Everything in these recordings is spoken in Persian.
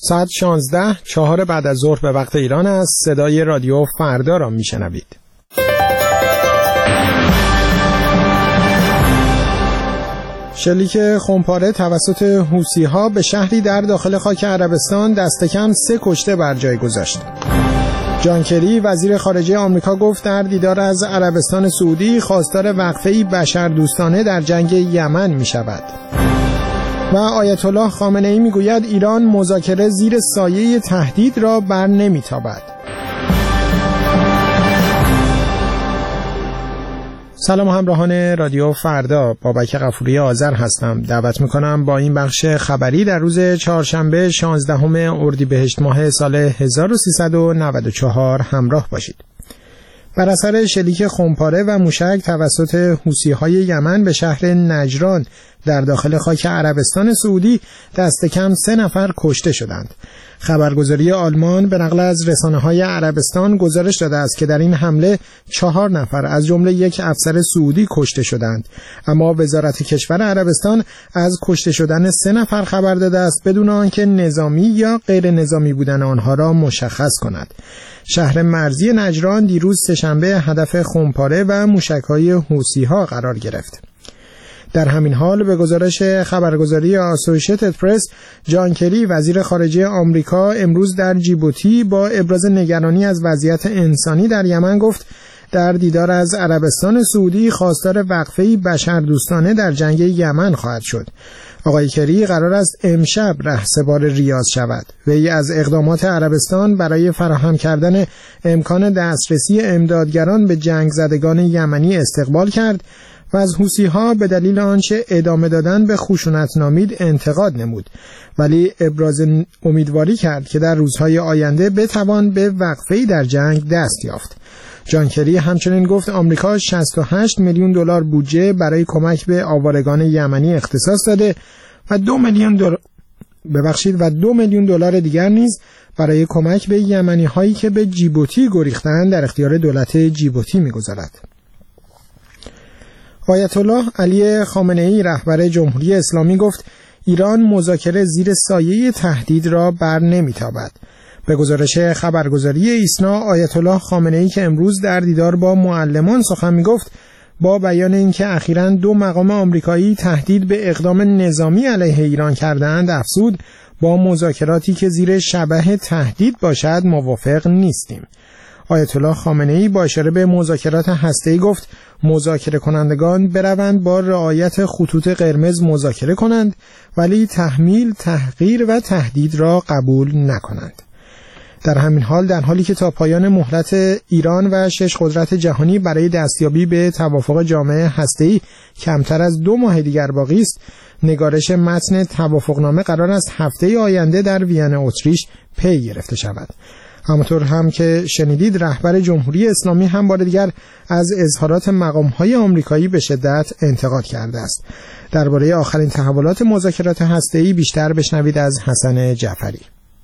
ساعت 16 4 بعد از ظهر به وقت ایران است. صدای رادیو فردا را میشنوید. شلیک خمپاره توسط حوثی‌ها به شهری در داخل خاک عربستان دست کم 3 کشته بر جای گذاشت. جان کری وزیر خارجه آمریکا گفت در دیدار از عربستان سعودی خواستار وقفه‌ای بشردوستانه در جنگ یمن می‌شود. و آیت الله خامنه‌ای میگوید ایران مذاکره زیر سایه تهدید را بر نمیتابد. سلام همراهان رادیو فردا، بابک غفوری آذر هستم. دعوت میکنم با این بخش خبری در روز چهارشنبه 16 اردیبهشت ماه سال 1394 همراه باشید. بر اثر شلیک خمپاره و موشک توسط حوثی‌های یمن به شهر نجران در داخل خاک عربستان سعودی دست کم 3 نفر کشته شدند. خبرگزاری آلمان به نقل از رسانه‌های عربستان گزارش داده است که در این حمله 4 نفر از جمله یک افسر سعودی کشته شدند، اما وزارت کشور عربستان از کشته شدن 3 نفر خبر داده است بدون آنکه نظامی یا غیر نظامی بودن آنها را مشخص کند. شهر مرزی نجران دیروز سه‌شنبه هدف خمپاره و موشک‌های حوثی‌ها قرار گرفت. در همین حال به گزارش خبرگزاری آسوشیتد پرس، جان کری وزیر خارجه آمریکا امروز در جیبوتی با ابراز نگرانی از وضعیت انسانی در یمن گفت در دیدار از عربستان سعودی خواستار وقفه‌ای بشردوستانه در جنگ یمن خواهد شد. آقای کری قرار است امشب رهسپار ریاض شود. وی از اقدامات عربستان برای فراهم کردن امکان دسترسی امدادگران به جنگ زدگان یمنی استقبال کرد و از حوثی‌ها به دلیل آنچه ادامه دادن به خشونت نامید انتقاد نمود، ولی ابراز امیدواری کرد که در روزهای آینده بتوان به وقفه‌ای در جنگ دست یافت. جان کری همچنین گفت آمریکا 68 میلیون دلار بودجه برای کمک به آوارگان یمنی اختصاص داده و 2 میلیون دلار دیگر نیز برای کمک به یمنی هایی که به جیبوتی گریختند در اختیار دولت جیبوتی می‌گذارد. آیت الله علی خامنه‌ای رهبر جمهوری اسلامی گفت ایران مذاکره زیر سایه تهدید را بر نمیتابد. به گزارش خبرگزاری ایسنا، آیت الله خامنه‌ای که امروز در دیدار با معلمان سخن میگفت با بیان اینکه اخیراً 2 مقام آمریکایی تهدید به اقدام نظامی علیه ایران کردند افزود با مذاکراتی که زیر شبح تهدید باشد موافق نیستیم. آیت الله خامنه‌ای با اشاره به مذاکرات هسته‌ای گفت مذاکره کنندگان بروند با رعایت خطوط قرمز مذاکره کنند ولی تحمیل، تحقیر و تهدید را قبول نکنند. در همین حال در حالی که تا پایان مهلت ایران و 6 قدرت جهانی برای دستیابی به توافق جامع هسته‌ای کمتر از 2 ماه دیگر باقی است، نگارش متن توافقنامه قرار است هفته آینده در وین اتریش پی گرفته شود. همونطور هم که شنیدید رهبر جمهوری اسلامی هم بار دیگر از اظهارات مقام‌های آمریکایی به شدت انتقاد کرده است. درباره آخرین تحولات مذاکرات هسته‌ای بیشتر بشنوید از حسن جعفری.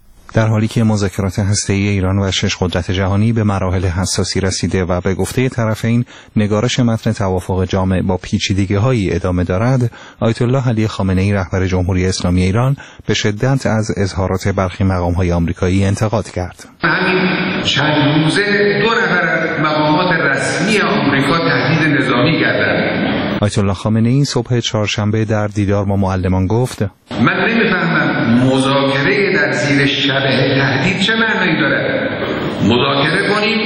در حالی که مذاکرات هسته‌ای ایران و 6 قدرت جهانی به مراحل حساسی رسیده و به گفته طرفین نگارش متن توافق جامع با پیچیدگی‌هایی ادامه دارد، آیت الله علی خامنه‌ای رهبر جمهوری اسلامی ایران به شدت از اظهارات برخی مقام‌های آمریکایی انتقاد کرد. همین چند روزه 2 نفر از مقامات رسمی آمریکا تهدید نظامی کردند. آیت الله خامنه‌ای صبح چهارشنبه در دیدار با معلمان گفت من نمیفهمم مذاکره در زیر شبح تهدید چه معنی داره؟ مذاکره کنیم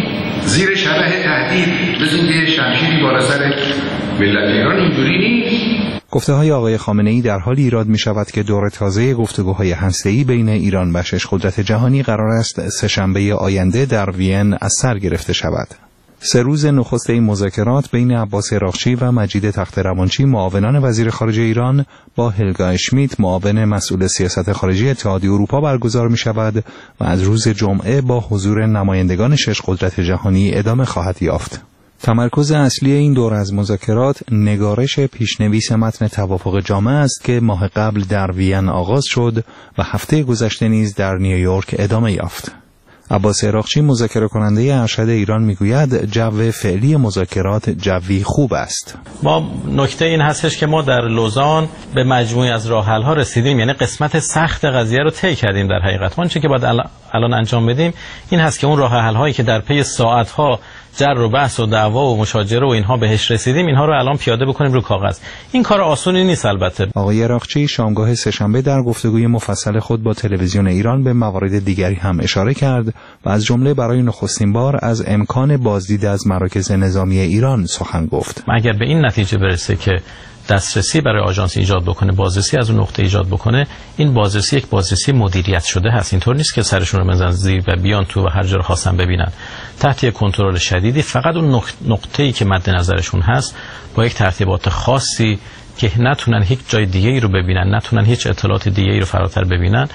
زیر شبح تهدید مثل اینکه شمشیری بالا سر ملت ایران، اینجوری نیست. گفته‌های آقای خامنه‌ای در حالی ایراد می‌شود که دور تازه گفتگوهای هسته‌ای بین ایران و 6 قدرت جهانی قرار است سه‌شنبه آینده در وین از سر گرفته شود. 3 روز نخست این مذاکرات بین عباس عراقچی و مجید تخت‌روانچی معاونان وزیر خارجه ایران با هلگا اشمیت معاون مسئول سیاست خارجی اتحادیه اروپا برگزار می‌شود و از روز جمعه با حضور نمایندگان 6 قدرت جهانی ادامه خواهد یافت. تمرکز اصلی این دور از مذاکرات نگارش پیشنویس متن توافق جامع است که ماه قبل در وین آغاز شد و هفته گذشته نیز در نیویورک ادامه یافت. عباس عراقچی مذاکره کننده ارشد ایران میگوید جو فعلی مذاکرات جوی خوب است. ما نکته این هستش که ما در لوزان به مجموعی از راه حل ها رسیدیم، یعنی قسمت سخت قضیه رو طی کردیم. در حقیقت ما چه که باید الان انجام بدیم این هست که اون راه حل هایی که در پی ساعت ها جر و بحث و دعوا و مشاجره و اینها بهش رسیدیم، اینها رو الان پیاده بکنیم رو کاغذ. این کار آسونی نیست البته. آقای عراقچی شامگاه سه‌شنبه در گفتگوی مفصل خود با تلویزیون ایران به موارد دیگری هم اشاره کرد و از جمله برای نخستین بار از امکان بازدید از مراکز نظامی ایران سخن گفت. اگر به این نتیجه برسه که دسترسی برای آژانس ایجاد بکنه، بازرسی از اون نقطه ایجاد بکنه، این بازرسی یک بازرسی مدیریت شده هست. اینطور نیست که سرشون رو بزنن زیر و بیان تو و هر جا رو خواستن ببینن. تحت یک کنترل شدیدی، فقط اون نقطه‌ای که مد نظرشون هست با یک ترتیبات خاصی که نتونن هیچ جای دیگه‌ای رو ببینن، نتونن هیچ اطلاعات دیگه‌ای رو فراتر ببینن،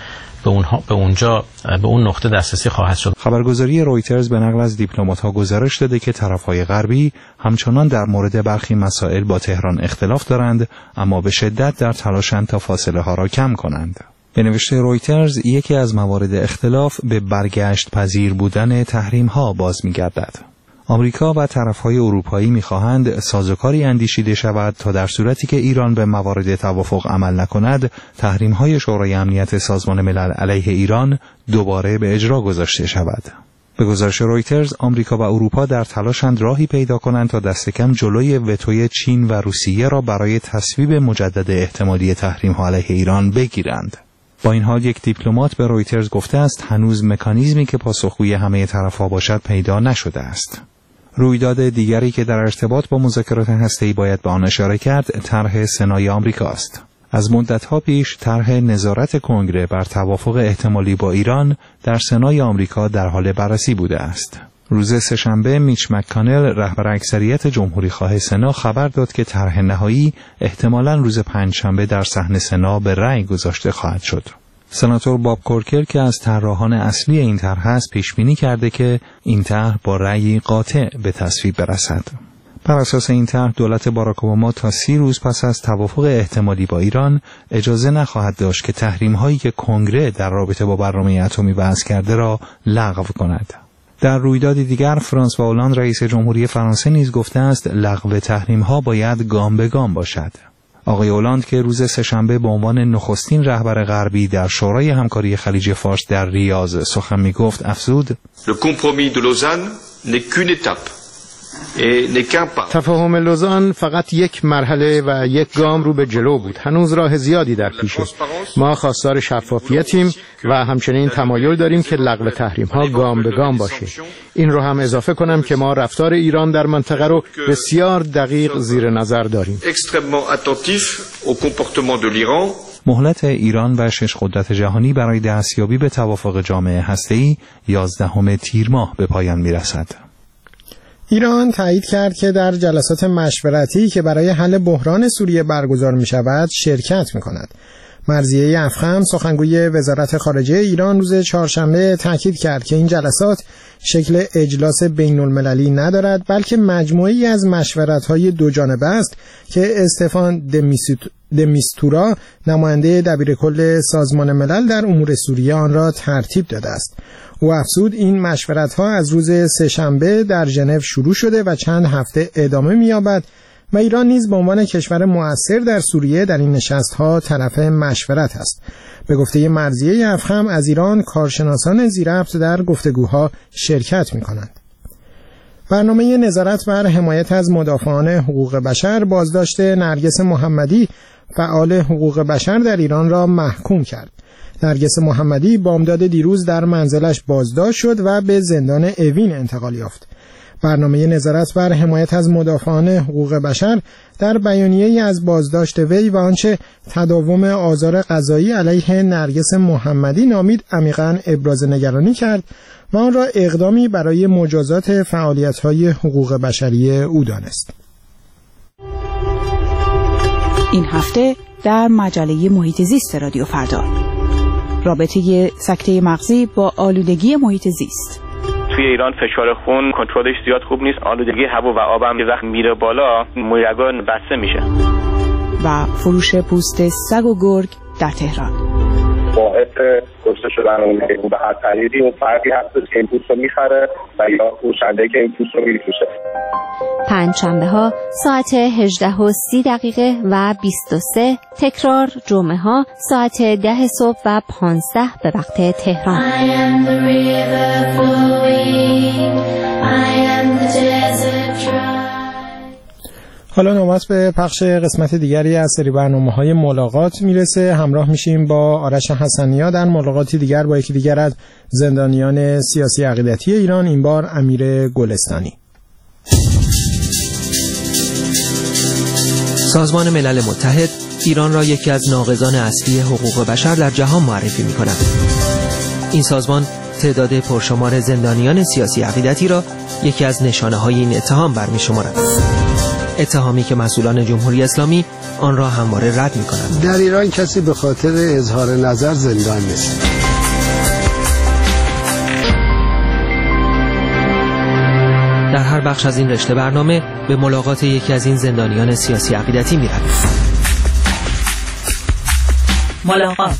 به اون نقطه دسترسی خواهد شد. خبرگزاری رویترز به نقل از دیپلمات‌ها گزارش داده که طرف‌های غربی همچنان در مورد برخی مسائل با تهران اختلاف دارند، اما به شدت در تلاشند تا فاصله‌ها را کم کنند. به نوشته رویترز یکی از موارد اختلاف به برگشت پذیر بودن تحریم‌ها باز می‌گردد. آمریکا و طرف‌های اروپایی می‌خواهند سازوکاری اندیشیده شود تا در صورتی که ایران به موارد توافق عمل نکند، تحریم‌های شورای امنیت سازمان ملل علیه ایران دوباره به اجرا گذاشته شود. به گزارش رویترز، آمریکا و اروپا در تلاشند راهی پیدا کنند تا دست کم جلوی وتوی چین و روسیه را برای تصویب مجدد احتمالی تحریم‌ها علیه ایران بگیرند. با این حال یک دیپلمات به رویترز گفته است هنوز مکانیزمی که پاسخگوی همه طرف‌ها باشد پیدا نشده است. رویداد دیگری که در ارتباط با مذاکرات هسته‌ای باید به آن اشاره کرد، طرح سنای آمریکا است. از مدت‌ها پیش طرح نظارت کنگره بر توافق احتمالی با ایران در سنای آمریکا در حال بررسی بوده است. روز سه‌شنبه میچ مک‌کانل رهبر اکثریت جمهوری‌خواه سنا خبر داد که طرح نهایی احتمالاً روز پنجشنبه در صحن سنا به رأی گذاشته خواهد شد. سناتور باب کورکر که از طراحان اصلی این طرح است پیش بینی کرده که این طرح با رأی قاطع به تصویب برسد. بر اساس این طرح دولت باراک اوباما تا 30 روز پس از توافق احتمالی با ایران اجازه نخواهد داشت که تحریم‌هایی که کنگره در رابطه با برنامه اتمی وضع کرده را لغو کند. در رویداد دیگر فرانسوا اولاند رئیس جمهوری فرانسه نیز گفته است لغو تحریم‌ها باید گام به گام باشد. آقای اولاند که روز سه‌شنبه به عنوان نخستین رهبر غربی در شورای همکاری خلیج فارس در ریاض سخن می‌گفت افزود: Le compromis de Lausanne n'est qu'une étape. تفاهم لوزان فقط یک مرحله و یک گام رو به جلو بود. هنوز راه زیادی در پیشه. ما خواستار شفافیتیم و همچنین تمایل داریم که لغو تحریم ها گام به گام باشه. این رو هم اضافه کنم که ما رفتار ایران در منطقه رو بسیار دقیق زیر نظر داریم. مهلت ایران و 6 قدرت جهانی برای دستیابی به توافق جامعه هسته‌ای 11 تیر ماه به پایان میرسد. ایران تایید کرد که در جلسات مشورتی که برای حل بحران سوریه برگزار می شود شرکت می کند. مرضیه افخم سخنگوی وزارت خارجه ایران روز چهارشنبه تاکید کرد که این جلسات شکل اجلاس بین المللی ندارد بلکه مجموعی از مشورت‌های دو جانبه است که استفان دمیستورا نماینده دبیرکل سازمان ملل در امور سوریه آن را ترتیب داده است. او افزود این مشورت‌ها از روز سه‌شنبه در ژنو شروع شده و چند هفته ادامه می‌یابد و ایران نیز به عنوان کشور مؤثر در سوریه در این نشست‌ها طرف مشورت است. به گفته مرضیه افخم از ایران کارشناسان ذی‌ربط در گفتگوها شرکت می‌کنند. برنامه نظارت بر حمایت از مدافعان حقوق بشر بازداشت نرگس محمدی فعال حقوق بشر در ایران را محکوم کرد. نرگس محمدی بامداد دیروز در منزلش بازداشت شد و به زندان اوین انتقال یافت. برنامه نظارت بر حمایت از مدافعان حقوق بشر در بیانیه‌ای از بازداشت وی و آنچه تداوم آزار قضایی علیه نرگس محمدی نامید عمیقاً ابراز نگرانی کرد و آن را اقدامی برای مجازات فعالیت‌های حقوق بشری او دانست. این هفته در مجله محیط زیست رادیو فردا، رابطه سکته مغزی با آلودگی محیط زیست. توی ایران فشار خون کنترلش زیاد خوب نیست. آلودگی هوا و آب هم که وقت میره بالا مویرگان بسته میشه. و فروش پوست سگ و گرگ در تهران. باعث کشته شدن اون حیوان به هر طریقی اون فردی هست که این پوست رو میخره و یا فروشنده که این پوست رو میفروشه. پنجشنبه‌ها ساعت 18:30 و 23، تکرار جمعه‌ها ساعت 10 صبح و 15 به وقت تهران. حالا نوبت به پخش قسمت دیگری از سری برنامه‌های ملاقات میرسه. همراه میشیم با آرش حسنیا در ملاقاتی دیگر با یکی دیگر از زندانیان سیاسی عقیدتی ایران، این بار امیر گلستانی. سازمان ملل متحد ایران را یکی از ناقضان اصلی حقوق بشر در جهان معرفی می‌کند. این سازمان تعداد پرشمار زندانیان سیاسی عقیدتی را یکی از نشانه‌های این اتهام برمی‌شمارد. اتهامی که مسئولان جمهوری اسلامی آن را همواره رد می‌کنند. در ایران کسی به خاطر اظهار نظر زندان نیست. در هر بخش از این رشته برنامه به ملاقات یکی از این زندانیان سیاسی عقیدتی می‌رویم. ملاقات.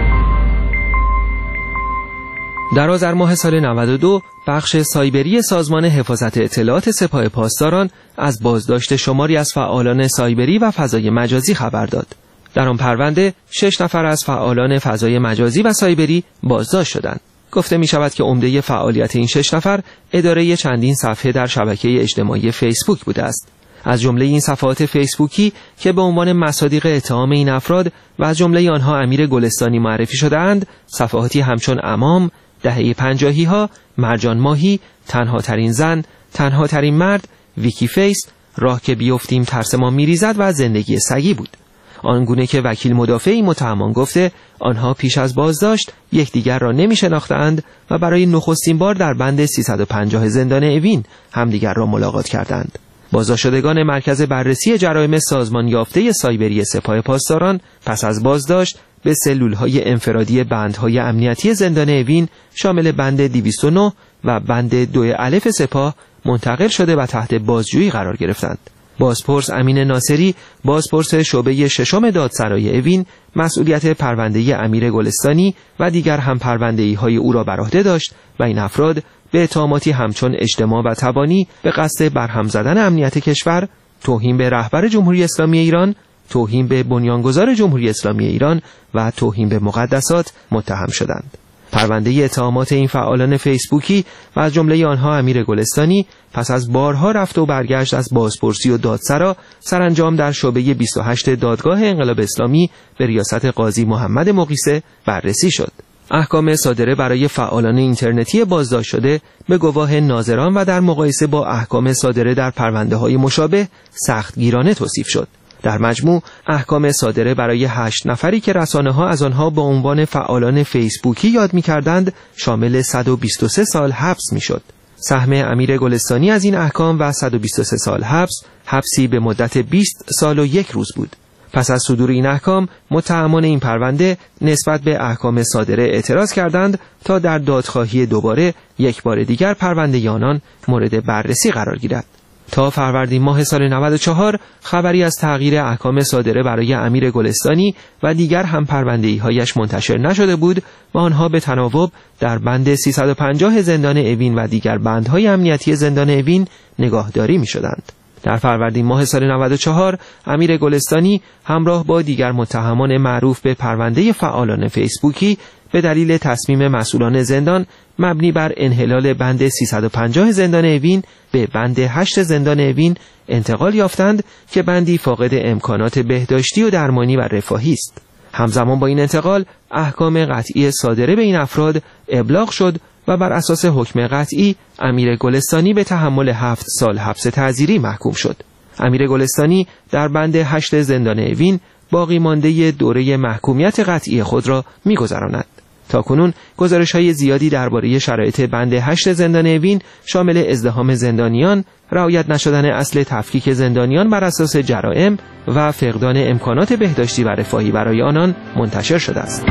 در آذر ماه سال 92 بخش سایبری سازمان حفاظت اطلاعات سپاه پاسداران از بازداشت شماری از فعالان سایبری و فضای مجازی خبر داد. در آن پرونده 6 نفر از فعالان فضای مجازی و سایبری بازداشت شدند. گفته می شود که عمده فعالیت این 6 نفر اداره چندین صفحه در شبکه اجتماعی فیسبوک بوده است. از جمله این صفحات فیسبوکی که به عنوان مصادیق اتهام این افراد و از جمله آنها امیر گلستانی معرفی شده‌اند، صفحاتی همچون امام، دهه 50 ها، مرجان ماهی، تنها ترین زن، تنها ترین مرد، ویکی فیس، راه که بیفتیم ترس ما میریزد و زندگی سگی بود. آنگونه که وکیل مدافعی متهمان گفته آنها پیش از بازداشت یکدیگر را نمی شناختند و برای نخستین بار در بند 350 زندان اوین همدیگر را ملاقات کردند. بازداشت شدگان مرکز بررسی جرایم سازمان یافته سایبری سپاه پاسداران پس از بازداشت به سلول‌های انفرادی بندهای امنیتی زندان اوین شامل بند 209 و بند 2 الف سپاه منتقل شده و تحت بازجویی قرار گرفتند. بازپرس امین ناصری، بازپرس شعبه ششم دادسرای اوین، مسئولیت پرونده امیر گلستانی و دیگر هم پرونده‌ای‌های او را بر عهده داشت و این افراد به اتهاماتی همچون اجتماع و تبانی به قصد برهم زدن امنیت کشور، توهین به رهبر جمهوری اسلامی ایران، توهین به بنیانگذار جمهوری اسلامی ایران و توهین به مقدسات متهم شدند. پرونده اتهامات این فعالان فیسبوکی و از جمله آنها امیر گلستانی پس از بارها رفت و برگشت از بازپرسی و دادسرا سرانجام در شعبه 28 دادگاه انقلاب اسلامی به ریاست قاضی محمد مقیسه بررسی شد. احکام صادره برای فعالان اینترنتی بازداشت شده به گواه ناظران و در مقایسه با احکام صادره در پرونده‌های مشابه سختگیرانه توصیف شد. در مجموع احکام صادره برای 8 نفری که رسانه‌ها از آنها با عنوان فعالان فیسبوکی یاد می‌کردند شامل 123 سال حبس می‌شد. سهم امیر گلستانی از این احکام و 123 سال حبسی به مدت 20 سال و 1 روز بود. پس از صدور این احکام متهمان این پرونده نسبت به احکام صادره اعتراض کردند تا در دادخواهی دوباره یک بار دیگر پرونده آنان مورد بررسی قرار گیرد. تا فروردین ماه سال 94 خبری از تغییر احکام صادره برای امیر گلستانی و دیگر هم پرونده‌ای‌هایش منتشر نشده بود و آنها به تناوب در بند 350 زندان اوین و دیگر بندهای امنیتی زندان اوین نگاهداری می‌شدند. در فروردین ماه سال 94 امیر گلستانی همراه با دیگر متهمان معروف به پرونده فعالان فیسبوکی به دلیل تصمیم مسئولان زندان مبنی بر انحلال بند 350 زندان اوین به بند 8 زندان اوین انتقال یافتند که بندی فاقد امکانات بهداشتی و درمانی و رفاهی است. همزمان با این انتقال احکام قطعی صادره به این افراد ابلاغ شد و بر اساس حکم قطعی امیر گلستانی به تحمل 7 سال حبس تعزیری محکوم شد. امیر گلستانی در بند 8 زندان اوین باقی مانده دوره محکومیت قطعی خود را می‌گذراند. تاکنون گزارش‌های زیادی درباره شرایط بند 8 زندان اوین شامل ازدحام زندانیان، رعایت نشدن اصل تفکیک زندانیان بر اساس جرائم و فقدان امکانات بهداشتی و رفاهی برای آنان منتشر شده است.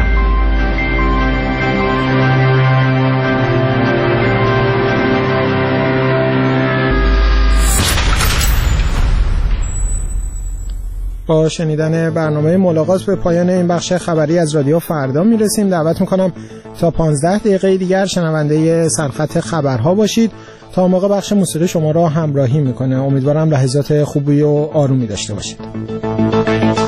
با شنیدن برنامه ملاقات به پایان این بخش خبری از رادیو فردا میرسیم. دعوت میکنم تا 15 دقیقه دیگر شنونده سرخط خبرها باشید. تا موقع بخش موسیقی شما را همراهی میکنه. امیدوارم لحظات خوبی و آرومی داشته باشید.